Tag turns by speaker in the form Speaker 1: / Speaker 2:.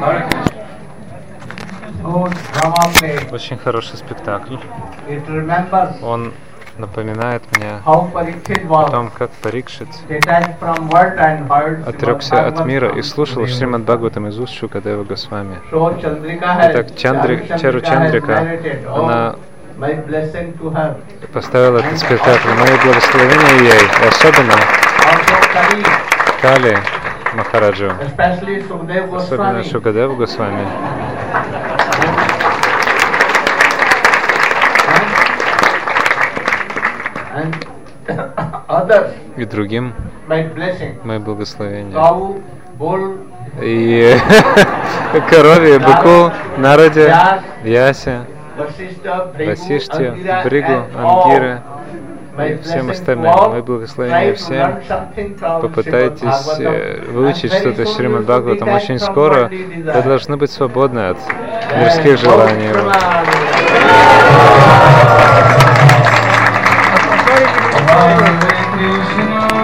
Speaker 1: Очень хороший спектакль. Он напоминает мне о том, как Парикшит отрекся от мира и слушал Шримад Бхагаватам из уст Шукадева Госвами. Итак, Чару Чандрика, она поставила этот спектакль, мое благословение ей, и особенно Кали Махараджу, особенно Шукадеву Госвами. И другим мои благословения. И корове, быку, народе, Ясе, Васиште, Бригу, Ангире и всем остальным. Мои благословения всем. Попытайтесь выучить что-то из Шримад Бхагаватам. Очень скоро вы должны быть свободны от мирских желаний. Hare Krishna